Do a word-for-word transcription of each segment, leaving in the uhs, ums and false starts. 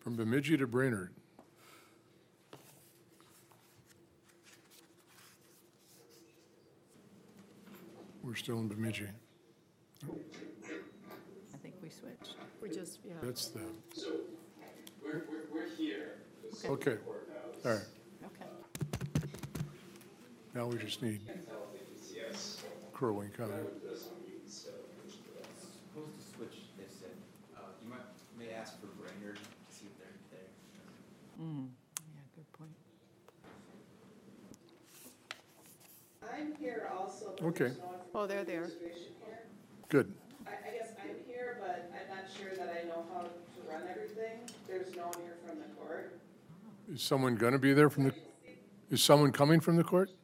From Bemidji to Brainerd. We're still in Bemidji. I think we switched. We just, yeah. That's the, So, we're, we're, we're here. The okay, courthouse. all right. Okay. Now we just need I don't think it's yes. Crow Wing County. I would put us on mute, so. Supposed to switch, they said, uh, you might, may ask for Brainerd, see if they're there. Mm, yeah, good point. I'm here also, but Okay. there's no one from Oh, they're there. administration here. Good. I, I guess I'm here, but I'm not sure that I know how to run everything. There's no one here from the court. Is someone going to be there from the, is someone coming from the court?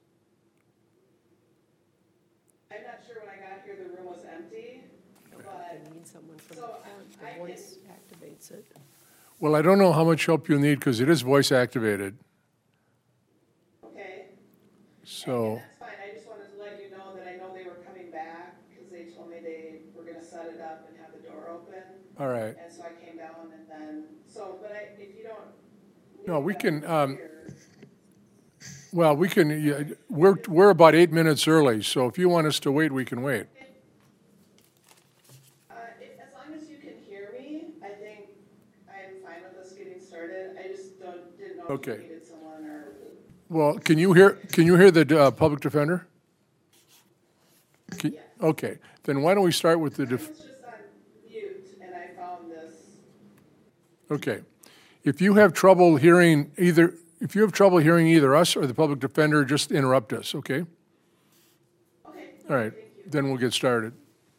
I'm not sure when I got here, the room was empty, but, They need someone from the So, court. I- The I voice activates it. Well, I don't know how much help you'll need because it is voice activated. okay. So, And that's fine, I just wanted to let you know that I know they were coming back, because they told me they were gonna set it up and have the door open. all right. And so I came down and then, so, but I, if you don't. No, we need can, that um, here- Well, we can, yeah, we're, we're about eight minutes early, so if you want us to wait, we can wait. Uh, if, as long as you can hear me, I think I'm fine with us getting started. I just don't, didn't know if Okay. you needed someone or. Well, can you hear, can you hear the uh, public defender? Can- Yes. Okay, then why don't we start with the, I was def- just on mute and I found this. okay. If you have trouble hearing either, if you have trouble hearing either us or the public defender, just interrupt us, okay? Okay. All right, then we'll get started.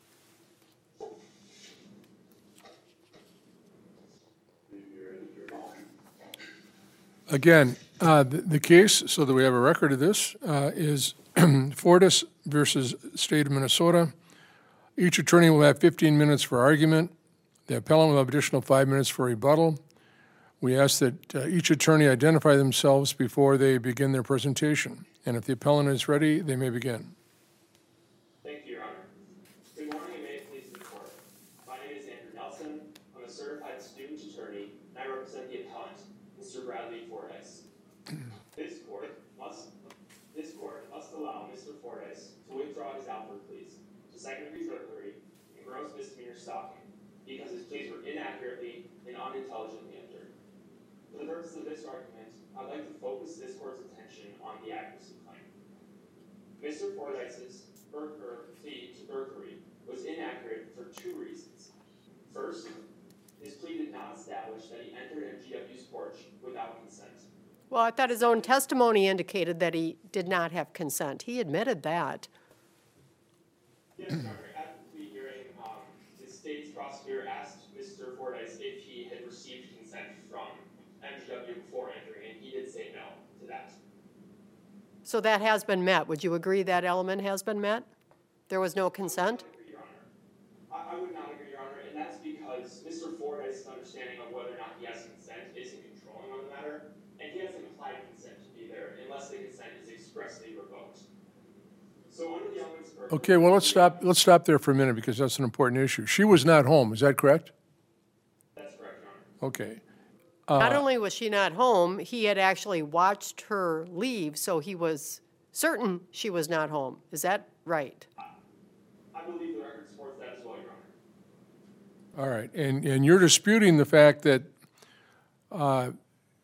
Again, uh, the the case, so that we have a record of this, uh, is Fortis versus State of Minnesota. Each attorney will have fifteen minutes for argument. The appellant will have additional five minutes for rebuttal. We ask that uh, each attorney identify themselves before they begin their presentation. And if the appellant is ready, they may begin. Thank you, Your Honor. Good morning and may it please the court. My name is Andrew Nelson. I'm a certified student attorney and I represent the appellant, Mister Bradley Fordyce. This court must, this court must allow Mister Fordyce to withdraw his Alford pleas to second-degree burglary and gross misdemeanor stalking because his pleas were inaccurately and unintelligently entered. For the purpose of this argument, I'd like to focus this court's attention on the accuracy claim. Mister Fordyce's bur- er, plea to burglary was inaccurate for two reasons. First, his plea did not establish that he entered M G W's porch without consent. Well, I thought his own testimony indicated that he did not have consent. He admitted that. Yes, Your Honor, at the plea hearing, um, the state's prosecutor asked Mister Fordyce if he had received consent from M G W before entering, and he did say no to that. So that has been met. Would you agree that element has been met? There was no consent? I would not agree, Your Honor. I, I would not agree, Your Honor, and that's because Mister Fordyce's understanding of whether or not he has consent isn't controlling on the matter, and he has implied consent to be there unless the consent is expressly revoked. So under the elements of Okay, well, let's stop, let's stop there for a minute because that's an important issue. She was not home, is that correct? That's correct, Your Honor. Okay. Not only was she not home, he had actually watched her leave, so he was certain she was not home. Is that right? I believe the record supports that as well, Your Honor. All right, and, and you're disputing the fact that, uh,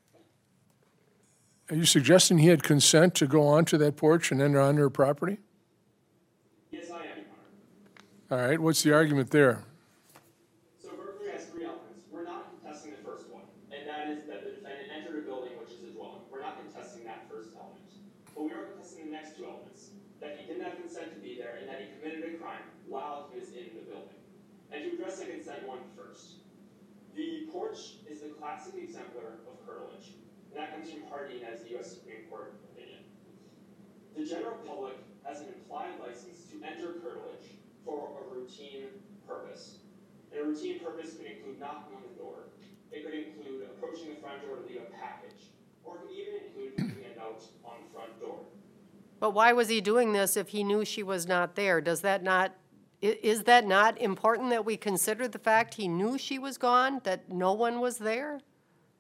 are you suggesting he had consent to go onto that porch and enter on her property? Yes, I am, Your Honor. All right, what's the argument there? So burglary has three elements. We're not contesting the first one, and that is that the defendant entered a building which is a dwelling. We're not contesting that first element. But we are contesting the next two elements, that he didn't have consent to be there and that he committed a crime while he was in the building. And to address the consent one first, the porch is the classic exemplar of curtilage, and that comes from Hardina's U S Supreme Court opinion. The general public has an implied license to enter curtilage for a routine purpose. And a routine purpose could include knocking on the door. It could include approaching the front door to leave a package, or it could even include leaving a note on the front door. But why was he doing this if he knew she was not there? Does that not, i- is that not important that we consider the fact he knew she was gone, that no one was there?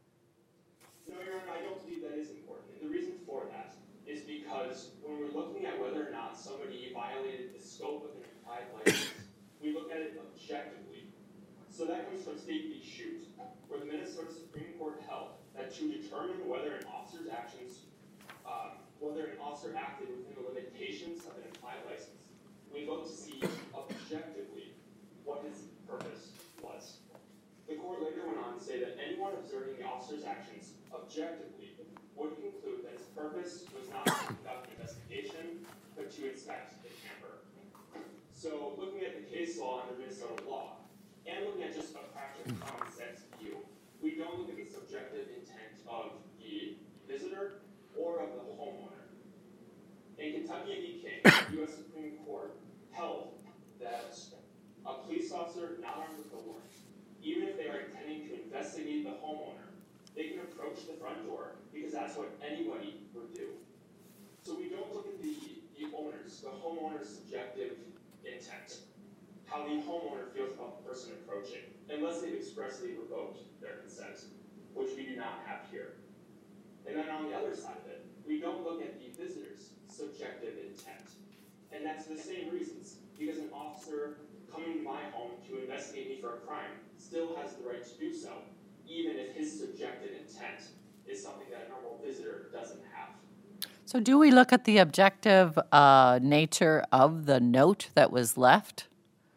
scope of an implied license, we look at it objectively. So that comes from State v. Shoot, where the Minnesota Supreme Court held that to determine whether an officer's actions, um, whether an officer acted within the limitations of an implied license, we look to see objectively what his purpose was. The court later went on to say that anyone observing the officer's actions objectively would conclude that his purpose was not to conduct an investigation, but to inspect the camper. So looking at the case law under Minnesota law, and looking at just a practical common sense view, we don't look at the subjective intent of the visitor or of the homeowner. In Kentucky v. King, the U S Supreme Court held that a police officer not armed with a warrant, even if they are intending to investigate the homeowner, they can approach the front door because that's what anybody would do. So we don't look at the, the owner's, the homeowner's subjective intent, how the homeowner feels about the person approaching, unless they've expressly revoked their consent, which we do not have here. And then on the other side of it, we don't look at the visitor's subjective intent. And that's for the same reasons, because an officer coming to my home to investigate me for a crime still has the right to do so, even if his subjective intent is something that a normal visitor doesn't have. So do we look at the objective uh, nature of the note that was left?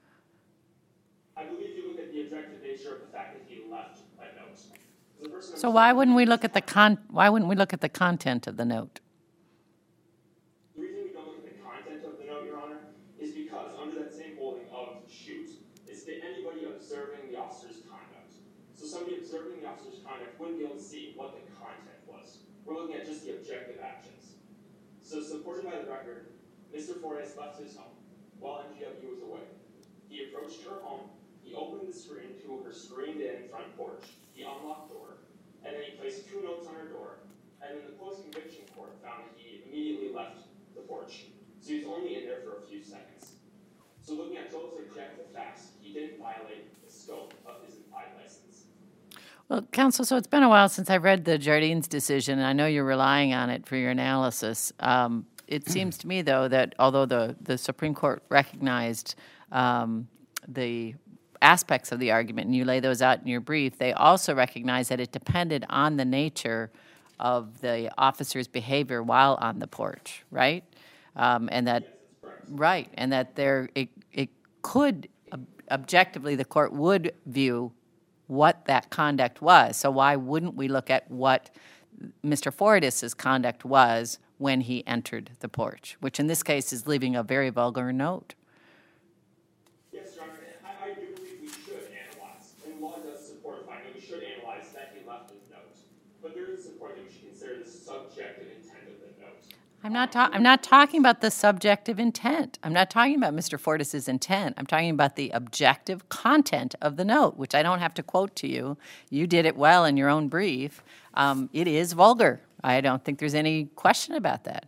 I believe you look at the objective nature of the fact that he left that note. The person So why wouldn't we look at the con? Why wouldn't we look at the content of the note? The reason we don't look at the content of the note, Your Honor, is because under that same holding of shoot, it's that anybody observing the officer's conduct. So somebody observing the officer's conduct wouldn't be able to see what the content was. We're looking at just the objective actions. So supported by the record, Mister Fordyce left his home while M G W was away. He approached her home, he opened the screen to her screened-in front porch, he unlocked the door, and then he placed two notes on her door, and then the post-conviction court found that he immediately left the porch. So he was only in there for a few seconds. So looking at those objective facts, he didn't violate the scope of his implied license. Well, counsel, so it's been a while since I read the Jardines decision, and I know you're relying on it for your analysis. Um, it seems to me, though, that although the, the Supreme Court recognized um, the aspects of the argument, and you lay those out in your brief, they also recognize that it depended on the nature of the officer's behavior while on the porch, right? Um, and that, right, and that there it, it could, ob- objectively, the court would view what that conduct was. So why wouldn't we look at what Mister Fordyce's conduct was when he entered the porch, which in this case is leaving a very vulgar note? Yes, Your Honor, I, I do believe we should analyze, and law does support the finding we should analyze that he left his note. But there is support that we should consider the subjective intent of the note. I'm not ta- I'm not talking about the subjective intent. I'm not talking about Mister Fordyce's intent. I'm talking about the objective content of the note, which I don't have to quote to you. You did it well in your own brief. Um, it is vulgar. I don't think there's any question about that.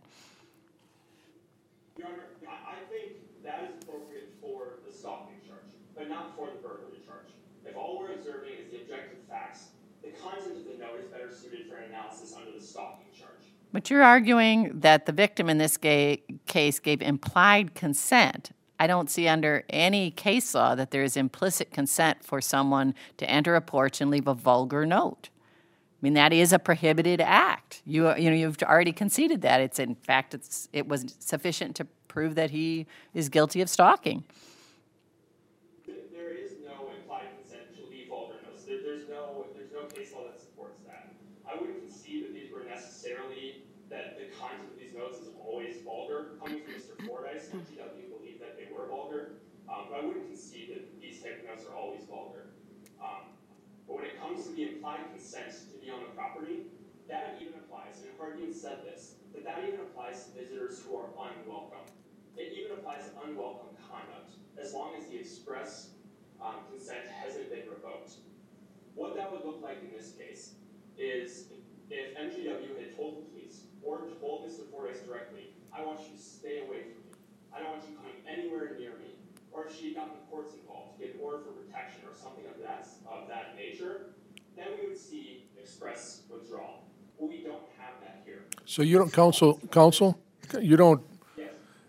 Your Honor, I, I think that is appropriate for the stalking charge, but not for the burglary charge. If all we're observing is the objective facts, the content of the note is better suited for an analysis under the stalking charge. But you're arguing that the victim in this ga- case gave implied consent. I don't see under any case law that there is implicit consent for someone to enter a porch and leave a vulgar note. I mean, that is a prohibited act. You, you know, you've already conceded that. It's in fact, it's it was sufficient to prove that he is guilty of stalking. There is no implied consent to leave vulgar notes. There, there's no there's no case law that supports that. I wouldn't concede that these were necessarily that the content of these notes is always vulgar. Coming from Mister Fordyce, M G W believed that they were vulgar, um, but I wouldn't concede that these type of notes are always vulgar. Um, but when it comes to the implied consent to be on the property, that even applies, and Hardian said this, that that even applies to visitors who are unwelcome. It even applies to unwelcome conduct, as long as the express um, consent hasn't been revoked. What that would look like in this case is if M G W had told the police or told Mister Fordyce directly, I want you to stay away from me. I don't want you coming anywhere near me. Or if she had gotten the courts involved to get an order for protection or something of that, of that nature, then we would see express withdrawal. But we don't have that here. So you don't, counsel, counsel, you don't, Yes.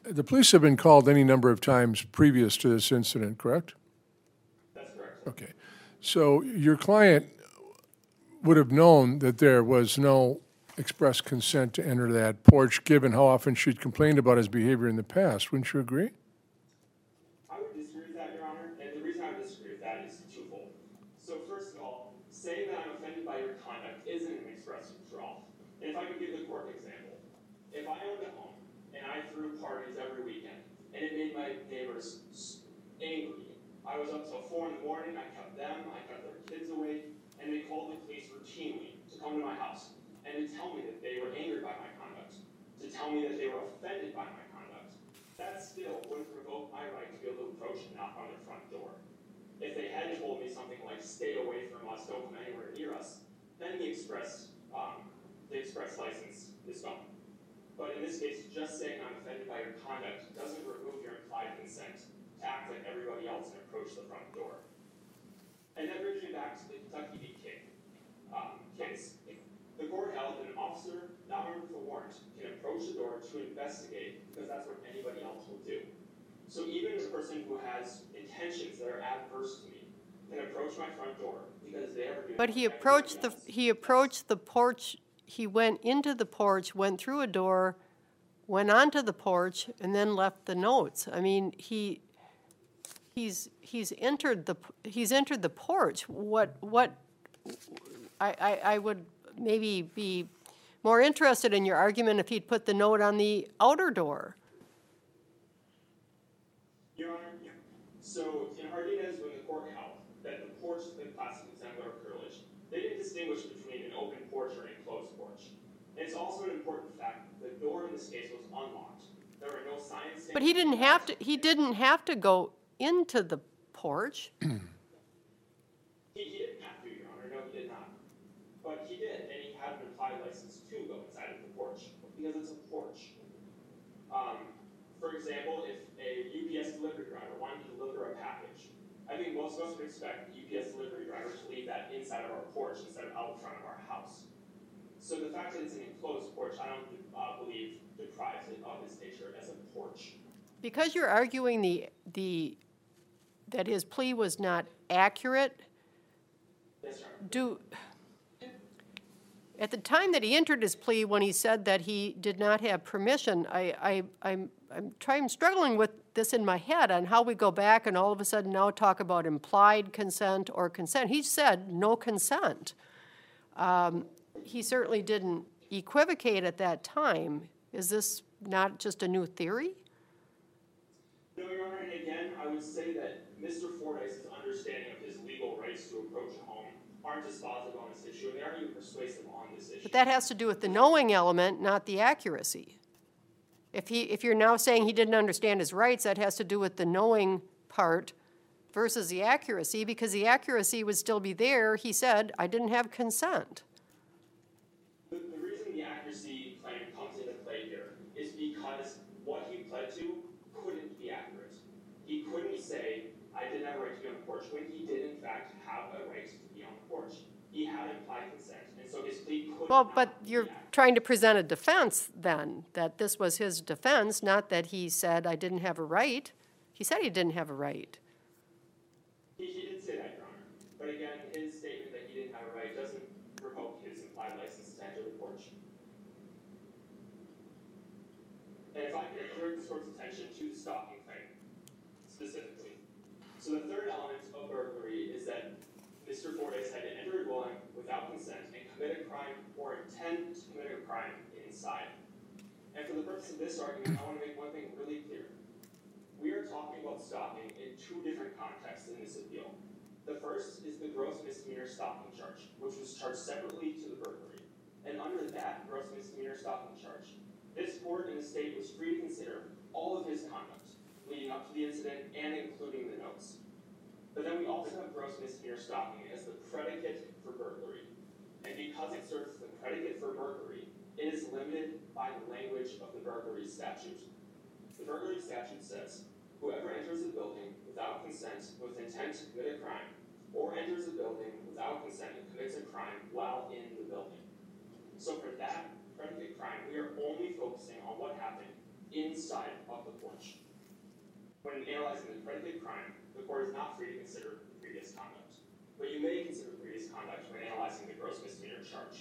the police have been called any number of times previous to this incident, correct? That's correct, sir. Okay. So your client would have known that there was no express consent to enter that porch, given how often she'd complained about his behavior in the past. Wouldn't you agree? I would disagree with that, Your Honor, and the reason I would disagree with that is twofold. So first of all, saying that I'm offended by your conduct isn't an express withdrawal. And if I could give the court an example, if I owned a home and I threw parties every weekend and it made my neighbors angry, I was up till four in the morning, I kept them, I kept their kids awake, and they called the police routinely to come to my house and to tell me that they were angered by my conduct, to tell me that they were offended by my conduct, that still wouldn't revoke my right to be able to approach and knock on their front door. If they had told me something like, stay away from us, don't come anywhere near us, then the express, um, the express license is gone. But in this case, just saying I'm offended by your conduct doesn't remove your implied consent to act like everybody else and approach the front door. And that brings me back to the Kentucky v. King um, case. The court held that an officer not armed with a warrant can approach the door to investigate because that's what anybody else will do. So even a person who has intentions that are adverse to me can approach my front door because they ever do. But he approached the, he approached the porch, he went into the porch, went through a door, went onto the porch, and then left the notes. I mean, he, he's, he's entered the, he's entered the porch. What, what, I, I, I would maybe be more interested in your argument if he'd put the note on the outer door. Your Honor, yeah. So in Hardinez, when the court held that the porch is the classic exemplar of curtilage, they didn't distinguish between an open porch or an enclosed porch. And it's also an important fact that the door in this case was unlocked. There were no signs. But he didn't have to, he didn't have to go into the porch. He, he didn't have to, Your Honor. No, he did not. But he did, and he had an implied license to go inside of the porch because it's a porch. Um, for example, if a U P S delivery driver wanted to deliver a package, I think most of us would expect the U P S delivery driver to leave that inside of our porch instead of out front of our house. So the fact that it's an enclosed porch, I don't uh, believe deprives it of its nature as a porch. Because you're arguing the, the, that his plea was not accurate, Yes, Your Honor. do, at the time that he entered his plea, when he said that he did not have permission, I, I, I'm, I'm trying, struggling with this in my head on how we go back and all of a sudden now talk about implied consent or consent. He said no consent. Um, he certainly didn't equivocate at that time. Is this not just a new theory? No, Your Honor, and again, I would say that Mister Fordyce's understanding of his legal rights to approach a home aren't dispositive on this issue, and they aren't even persuasive on this issue. But that has to do with the knowing element, not the accuracy. If he, if you're now saying he didn't understand his rights, that has to do with the knowing part versus the accuracy, because the accuracy would still be there. He said, I didn't have consent. The, the reason the accuracy claim comes into play here is because what he pled to couldn't be accurate. He couldn't say, I didn't have a right to be on the porch, when he did in fact have a right to be on the porch. He had implied consent, and so his plea could Well, not but be you're accurate. trying to present a defense then, that this was his defense, not that he said, I didn't have a right. He said he didn't have a right. He, he did say that, Your Honor. But again, his statement that he didn't have a right doesn't revoke his implied license to enter the porch. And if I could direct this court's attention to the stalking claim, specifically. So the third element of burglary is that Mister Fordyce had to enter a dwelling without consent and commit a crime or intend to commit a crime inside. And for the purpose of this argument, I want to make one thing really clear. We are talking about stalking in two different contexts in this appeal. The first is the gross misdemeanor stalking charge, which was charged separately to the burglary. And under that gross misdemeanor stalking charge, this court in the state was free to consider all of his conduct leading up to the incident and including the notes. But then we also have gross misdemeanor stalking as the predicate for burglary. And because it serves as the predicate for burglary, it is limited by the language of the burglary statute. The burglary statute says, whoever enters a building without consent with intent to commit a crime, or enters a building without consent and commits a crime while in the building. So for that predicate crime, we are only focusing on what happened inside of the porch. When analyzing the predicate crime, the court is not free to consider the previous conduct, but you may consider the previous conduct when analyzing the gross misdemeanor charge.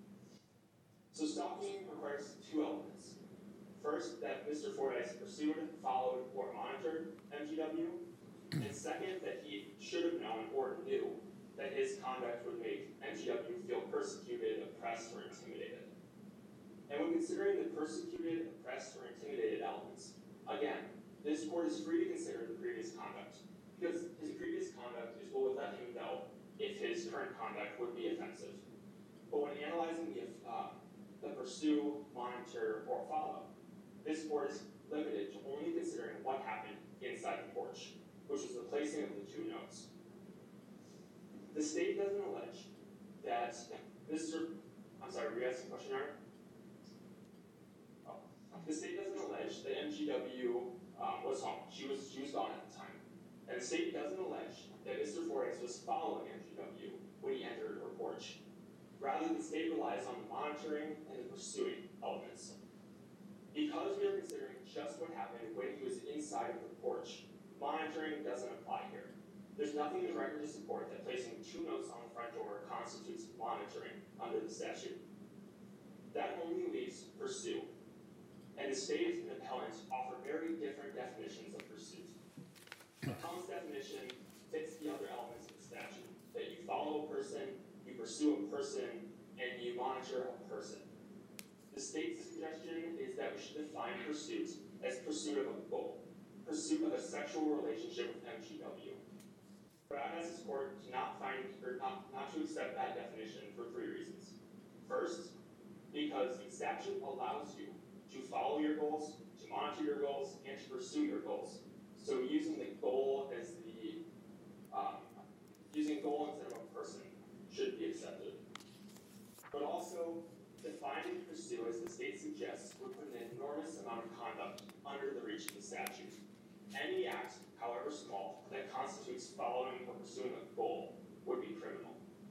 So stalking requires two elements. First, that Mister Fordyce pursued, followed, or monitored M G W, and second, that he should have known or knew that his conduct would make M G W feel persecuted, oppressed, or intimidated. And when considering the persecuted, oppressed, or intimidated elements, again, this court is free to consider the previous conduct, because his previous conduct is what would let him know if his current conduct would be offensive. But when analyzing the, uh, the pursue, monitor, or follow, this court is limited to only considering what happened inside the porch, which was the placing of the two notes. The state doesn't allege that Mister I'm sorry, were you asking a question, Your Honor? Oh. The state doesn't allege that M G W um, was home. She was, she was gone at the time. And the state doesn't allege that Mister Fordyce was following M G W when he entered her porch. Rather, the state relies on the monitoring and the pursuing elements. Because we are considering just what happened when he was inside of the porch, monitoring doesn't apply here. There's nothing in the record to support that placing two notes on the front door constitutes monitoring under the statute. That only leaves pursue. And the state and appellant offer very different definitions of pursuit. Appellant's definition fits the other elements of the statute, that you follow a person, you pursue a person, and you monitor a person. The state's suggestion is that we should define pursuit as pursuit of a goal, pursuit of a sexual relationship with M G W. But I ask this court to not find or not, not to accept that definition for three reasons. First, because the statute allows you to follow your goals, to monitor your goals, and to pursue your goals. So using the goal as the um, using goal instead of a person should be accepted. But also, defining pursue, as the state suggests, would put an enormous amount of conduct under the reach of the statute. Any act, however small, that constitutes following or pursuing a goal would be criminal.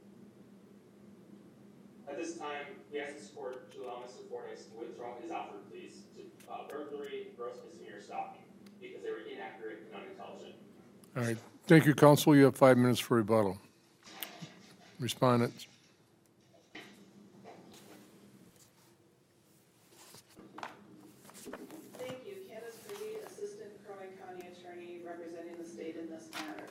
At this time, we ask this court to allow Mister Fordyce to withdraw his offered pleas to uh, burglary and gross misdemeanor stalking because they were inaccurate and unintelligent. All right. Thank you, counsel. You have five minutes for rebuttal. Respondents. Thank you. Candace Brady, Assistant Crow Wing County Attorney representing the state in this matter.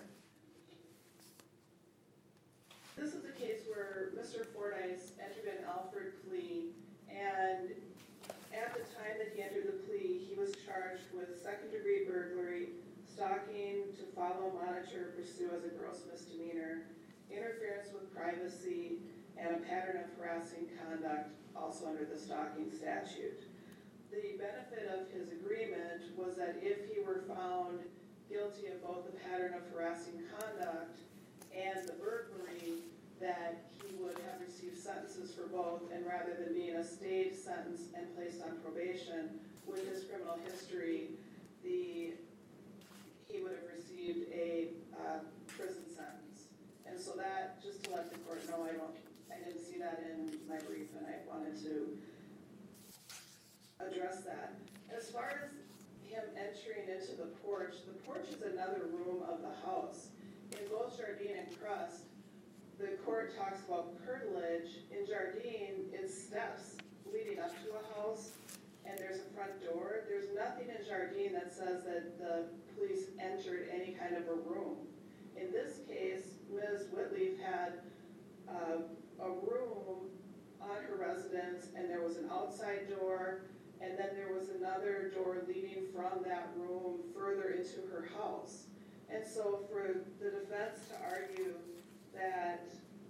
This is a case where Mister Fordyce entered an Alford plea, and at the time that he entered the plea, he was charged with second-degree burglary, stalking to follow, monitor, pursue as a gross misdemeanor, interference with privacy, and a pattern of harassing conduct, also under the stalking statute. The benefit of his agreement was that if he were found guilty of both the pattern of harassing conduct and the burglary, that he would have received sentences for both, and rather than being a stayed sentence and placed on probation with his criminal history, the he would have received a uh, prison sentence. And so that, just to let the court know, I don't, I didn't see that in my brief, and I wanted to address that. As far as him entering into the porch, the porch is another room of the house. In both Jardine and Crust, the court talks about curtilage. In Jardine, it's steps leading up to a house, and there's a front door. There's nothing in Jardine that says that the police entered any kind of a room. In this case, Miz Whitleaf had uh, a room on her residence, and there was an outside door, and then there was another door leading from that room further into her house. And so for the defense to argue that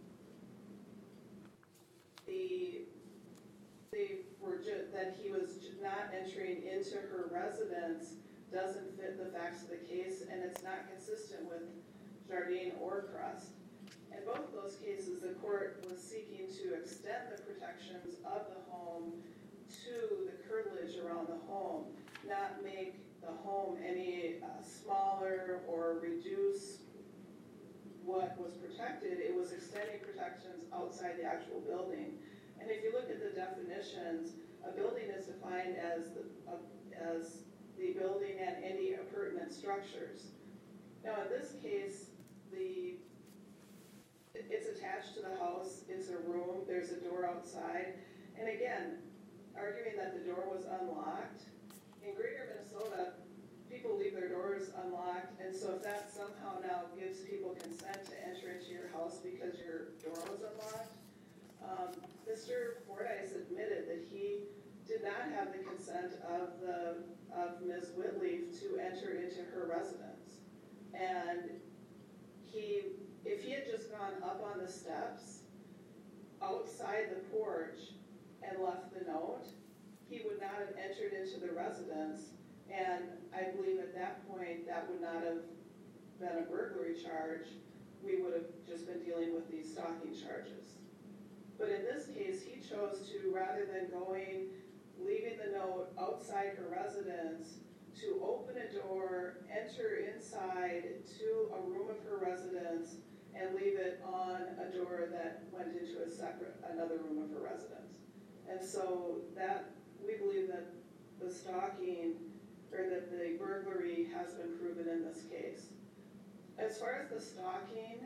the they were ju- that he was not entering into her residence doesn't fit the facts of the case, and it's not consistent with Jardine or Crust. In both of those cases, the court was seeking to extend the protections of the home to the curtilage around the home, not make the home any uh, smaller or reduce what was protected. It was extending protections outside the actual building. And if you look at the definitions, a building is defined as the, a as the building and any appurtenant structures. Now, in this case, the, it- it's attached to the house, it's a room, there's a door outside, and again, arguing that the door was unlocked. In greater Minnesota, people leave their doors unlocked, and so if that somehow now gives people consent to enter into your house because your door was unlocked, um, Mister Fordyce admitted that he did not have the consent of the, of Miz Whitleaf to enter into her residence. And he, if he had just gone up on the steps, outside the porch, and left the note, he would not have entered into the residence. And I believe at that point, that would not have been a burglary charge. We would have just been dealing with these stalking charges. But in this case, he chose to, rather than going, leaving the note outside her residence, to open a door, enter inside to a room of her residence, and leave it on a door that went into a separate, another room of her residence. And so that, we believe that the stalking, or that the burglary has been proven in this case. As far as the stalking,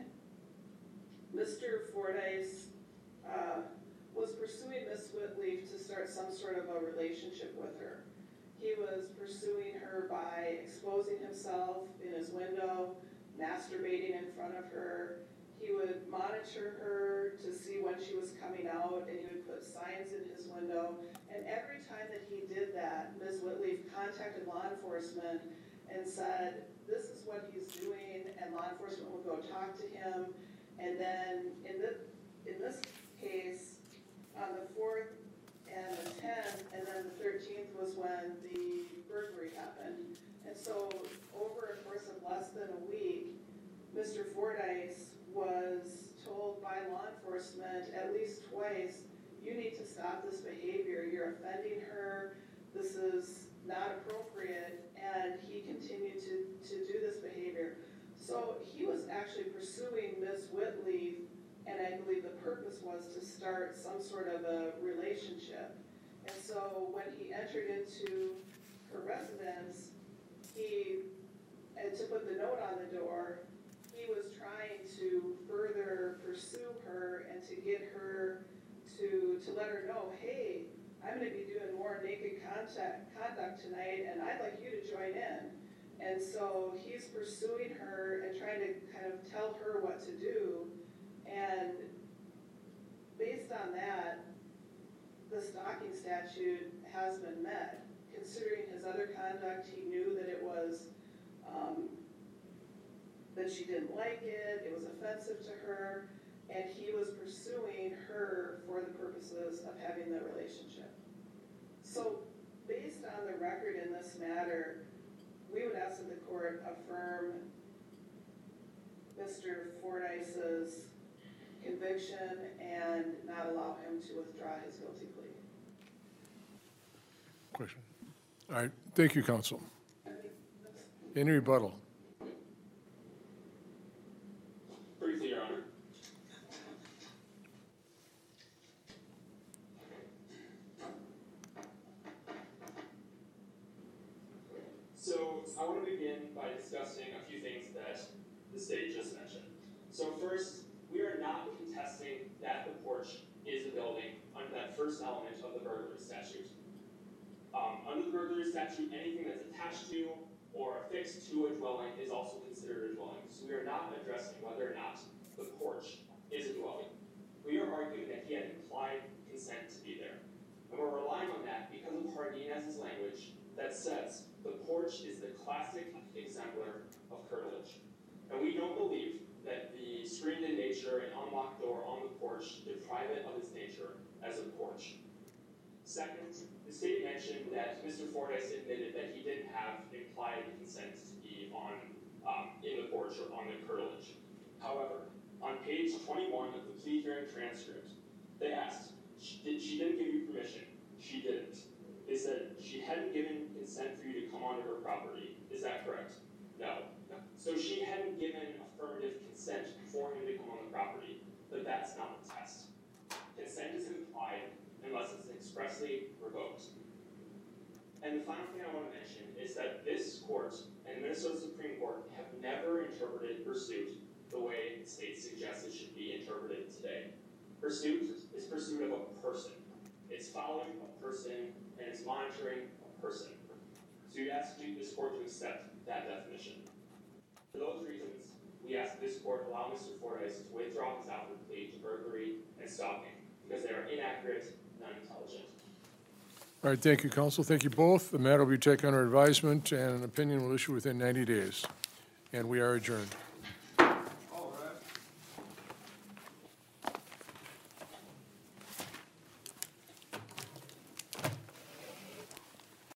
Mister Fordyce uh, was pursuing Miss Whitleaf to start some sort of a relationship with her. He was pursuing her by exposing himself in his window, masturbating in front of her. He would monitor her to see when she was coming out, and he would put signs in his window. And every time that he did that, Miz Whitleaf contacted law enforcement and said, this is what he's doing, and law enforcement would go talk to him. And then in this, in this case, on the fourth and the tenth, and then the thirteenth was when the burglary happened. And so over a course of less than a week, Mister Fordyce was told by law enforcement at least twice, you need to stop this behavior, you're offending her, this is not appropriate, and he continued to, to do this behavior. So he was actually pursuing Miz Whitleaf, and I believe the purpose was to start some sort of a relationship. And so when he entered into her residence, he, and to put the note on the door, he was trying to further pursue her and to get her to, to let her know, hey, I'm gonna be doing more naked contact, conduct tonight, and I'd like you to join in. And so he's pursuing her and trying to kind of tell her what to do. And based on that, the stalking statute has been met. Considering his other conduct, he knew that it was, um, that she didn't like it, it was offensive to her, and he was pursuing her for the purposes of having the relationship. So based on the record in this matter, we would ask that the court affirm Mister Fordyce's conviction and not allow him to withdraw his guilty plea. Question. All right, thank you, counsel. Any rebuttal? Briefly, Your Honor. So I want to begin by discussing a few things that the state just mentioned. So first, we are not contesting that the porch is a building under that first element of the burglary statute. Um, under the burglary statute, anything that's attached to or affixed to a dwelling is also considered a dwelling. So we are not addressing whether or not the porch is a dwelling. We are arguing that he had implied consent to be there. And we're relying on that because of Hardinez's language that says the porch is the classic exemplar of curtilage. And we don't believe that the screened-in nature and unlocked door on the porch deprive it of its nature as a porch. Second, the state mentioned that Mister Fordyce admitted that he didn't have implied consent to be on um, in the porch or on the curtilage. However, on page twenty-one of the plea hearing transcript, they asked, did she didn't give you permission? She didn't. They said she hadn't given consent for you to come onto her property. Is that correct? No. No. So she hadn't given affirmative consent for him to come on the property, but that's not the test. Consent is implied unless it's expressly revoked. And the final thing I want to mention is that this court and Minnesota Supreme Court have never interpreted pursuit the way the state suggests it should be interpreted today. Pursuit is pursuit of a person. It's following a person and it's monitoring a person. So you ask this court to accept that definition. For those reasons, we ask this court allow Mister Fordyce to withdraw his Alfred plea to burglary and stalking because they are inaccurate and unintelligent. All right, thank you, counsel. Thank you both. The matter will be taken under advisement, and an opinion will issue within ninety days. And we are adjourned.